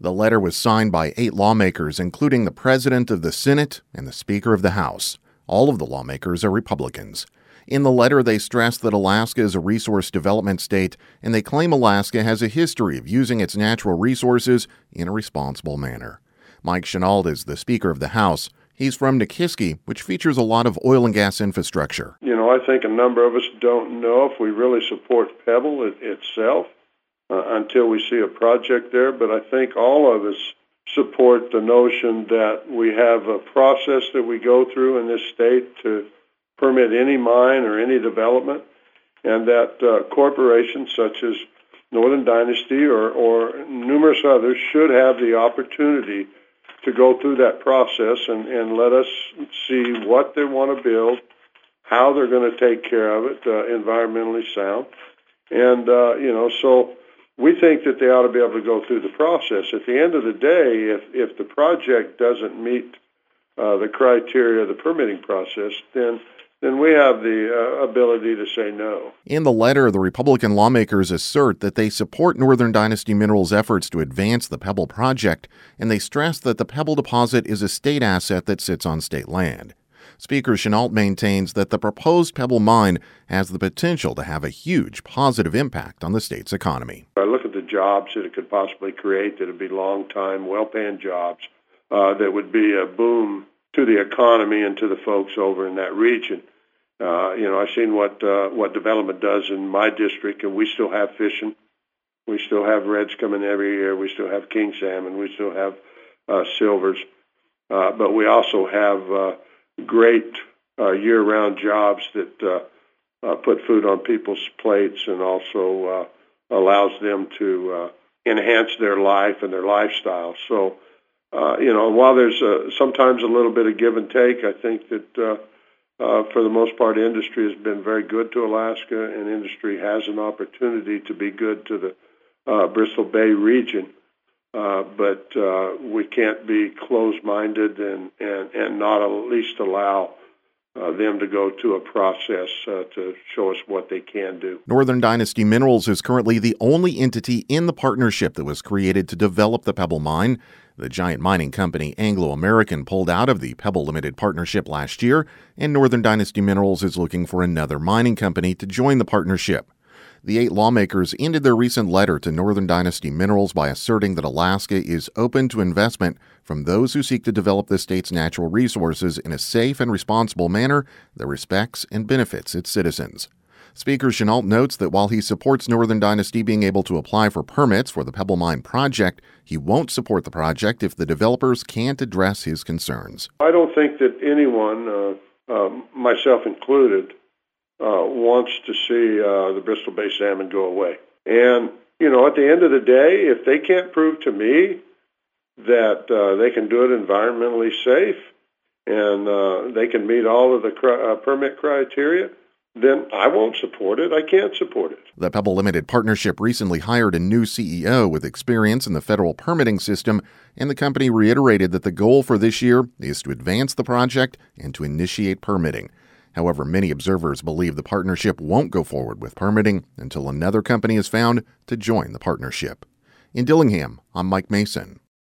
The letter was signed by 8 lawmakers, including the President of the Senate and the Speaker of the House. All of the lawmakers are Republicans. In the letter, they stress that Alaska is a resource development state, and they claim Alaska has a history of using its natural resources in a responsible manner. Mike Chenault is the Speaker of the House. He's from Nikiski, which features a lot of oil and gas infrastructure. I think a number of us don't know if we really support Pebble itself until we see a project there, but I think all of us support the notion that we have a process that we go through in this state to permit any mine or any development, and that corporations such as Northern Dynasty or numerous others should have the opportunity to go through that process and let us see what they want to build, how they're going to take care of it, environmentally sound. And, so we think that they ought to be able to go through the process. At the end of the day, if the project doesn't meet the criteria of the permitting process, then we have the ability to say no. In the letter, the Republican lawmakers assert that they support Northern Dynasty Minerals' efforts to advance the Pebble project, and they stress that the Pebble deposit is a state asset that sits on state land. Speaker Chenault maintains that the proposed Pebble mine has the potential to have a huge positive impact on the state's economy. I look at the jobs that it could possibly create that would be long-time, well-paying jobs that would be a boom to the economy and to the folks over in that region. I've seen what development does in my district, and we still have fishing. We still have reds coming every year. We still have king salmon. We still have silvers. But we also have great year-round jobs that put food on people's plates and also allows them to enhance their life and their lifestyle. So, while there's sometimes a little bit of give and take, I think that for the most part, industry has been very good to Alaska, and industry has an opportunity to be good to the Bristol Bay region. But we can't be closed-minded and not at least allow them to go to a process to show us what they can do. Northern Dynasty Minerals is currently the only entity in the partnership that was created to develop the Pebble mine. The giant mining company Anglo American pulled out of the Pebble Limited Partnership last year, and Northern Dynasty Minerals is looking for another mining company to join the partnership. The 8 lawmakers ended their recent letter to Northern Dynasty Minerals by asserting that Alaska is open to investment from those who seek to develop the state's natural resources in a safe and responsible manner that respects and benefits its citizens. Speaker Chenault notes that while he supports Northern Dynasty being able to apply for permits for the Pebble Mine project, he won't support the project if the developers can't address his concerns. I don't think that anyone, myself included, wants to see the Bristol Bay salmon go away. And, at the end of the day, if they can't prove to me that they can do it environmentally safe and they can meet all of the permit criteria, then I won't support it. I can't support it. The Pebble Limited Partnership recently hired a new CEO with experience in the federal permitting system, and the company reiterated that the goal for this year is to advance the project and to initiate permitting. However, many observers believe the partnership won't go forward with permitting until another company is found to join the partnership. In Dillingham, I'm Mike Mason.